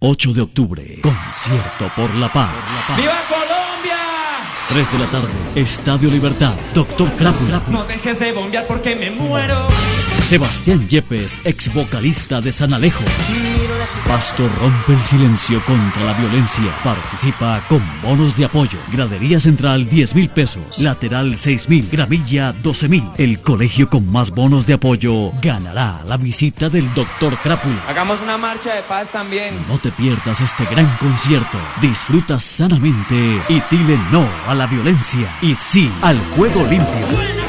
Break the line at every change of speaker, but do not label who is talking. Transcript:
8 de octubre, concierto por la paz.
¡Viva Colombia!
3 de la tarde, Estadio Libertad, Dr. Crápula.
No dejes de bombear porque me muero.
Sebastián Yepes, ex vocalista de San Alejo. Pasto rompe el silencio contra la violencia. Participa con bonos de apoyo. Gradería central 10.000 pesos. Lateral 6.000. Gramilla 12.000. El colegio con más bonos de apoyo ganará la visita del Dr. Crápula.
Hagamos una marcha de paz también.
No te pierdas este gran concierto. Disfruta sanamente y dile no a la violencia y sí al juego limpio.